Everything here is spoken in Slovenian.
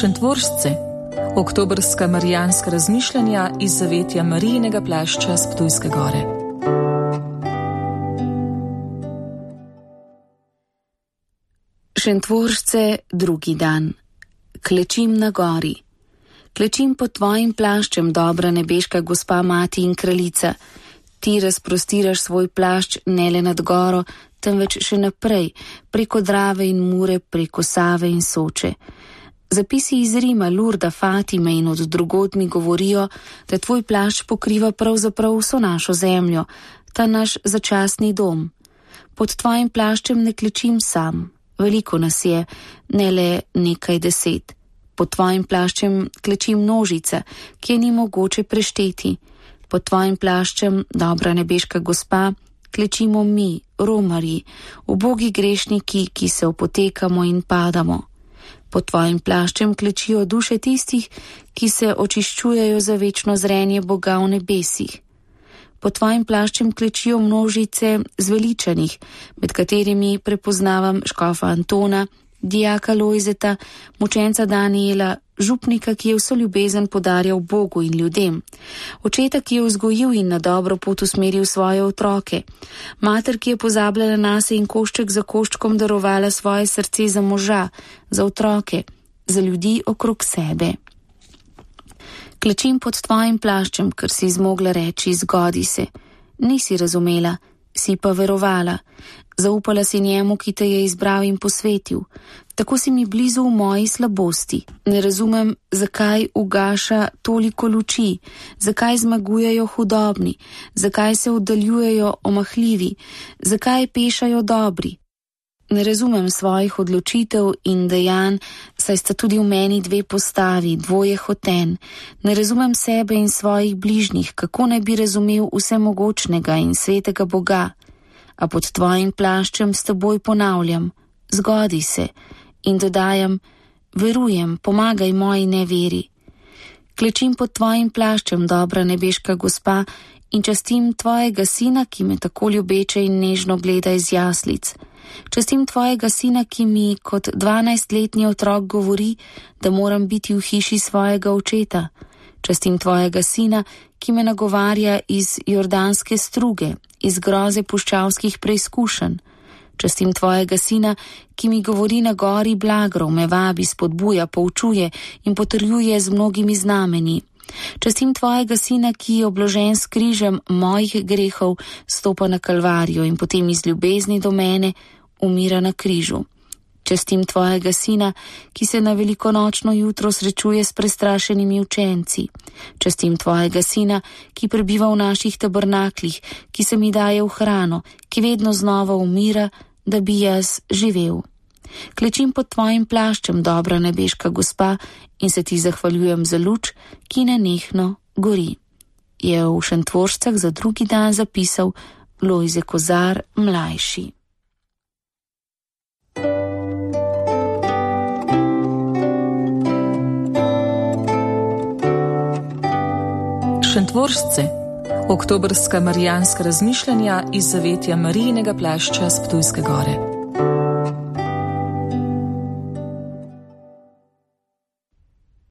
Šentvoržce, oktobrska marijanska razmišljanja iz zavetja Marijinega plašča s Ptujske gore. Šentvoržce, drugi dan. Klečim na gori. Klečim pod tvojim plaščem, dobra nebeška gospa mati in kraljica. Ti razprostiraš svoj plašč ne le nad goro, temveč še naprej, preko Drave in Mure, preko Save in Soče. Zapisi iz Rima, Lurda, Fatime in od drugod mi govorijo, da tvoj plašč pokriva pravzaprav vso našo zemljo, ta naš začasni dom. Pod tvojim plaščem ne klečim sam, veliko nas je, ne le nekaj deset. Pod tvojim plaščem kleči množica, ki je ni mogoče prešteti. Pod tvojim plaščem, dobra nebeška gospa, klečimo mi, romarji, ubogi grešniki, ki se opotekamo in padamo. Pod tvojim plaščem klečijo duše tistih, ki se očiščujejo za večno zrenje Boga v nebesih. Pod tvojim plaščem klečijo množice zveličanih, med katerimi prepoznavam škofa Antona, dijaka Lojzeta, mučenca Daniela, župnika, ki je vso ljubezen podarjal Bogu in ljudem, očeta, ki je vzgojil in na dobro pot usmeril svoje otroke, mater, ki je pozabljala nase in košček za koščkom darovala svoje srce za moža, za otroke, za ljudi okrog sebe. Klečim pod tvojim plaščem, ker si zmogla reči, zgodi se. Nisi razumela, si pa verovala. Zaupala si njemu, ki te je izbral in posvetil. Tako si mi blizu v moji slabosti. Ne razumem, zakaj ugaša toliko luči, zakaj zmagujejo hudobni, zakaj se oddaljujejo omahljivi, zakaj pešajo dobri. Ne razumem svojih odločitev in dejanj, saj sta tudi v meni dve postavi, dvoje hoten. Ne razumem sebe in svojih bližnjih, kako naj bi razumel vsemogočnega in svetega Boga. A pod tvojim plaščem s teboj ponavljam, zgodi se, in dodajam, verujem, pomagaj moji neveri. Klečim pod tvojim plaščem, dobra nebeška gospa, in častim tvojega sina, ki me tako ljubeče in nežno gleda iz jaslic. Častim tvojega sina, ki mi kot 12-letni otrok govori, da moram biti v hiši svojega očeta. Častim tvojega sina, ki me nagovarja iz jordanske struge, iz groze puščavskih preizkušenj. Častim tvojega sina, ki mi govori na gori blagrov, me vabi, spodbuja, poučuje in potrjuje z mnogimi znameni. Častim tvojega sina, ki je obložen s križem mojih grehov, stopa na Kalvarijo in potem iz ljubezni do mene umira na križu. Častim tvojega sina, ki se na velikonočno jutro srečuje s prestrašenimi učenci. Častim tvojega sina, ki prebiva v naših tabernaklih, ki se mi daje v hrano, ki vedno znova umira, da bi jaz živel. Klečim pod tvojim plaščem, dobra nebeška gospa, in se ti zahvaljujem za luč, ki nenehno gori. Je v Šentvoržcah za drugi dan zapisal Lojze Kozar mlajši. Šentvoržce, oktobrska marijanska razmišljanja iz zavetja Marijinega plašča s Ptujske gore.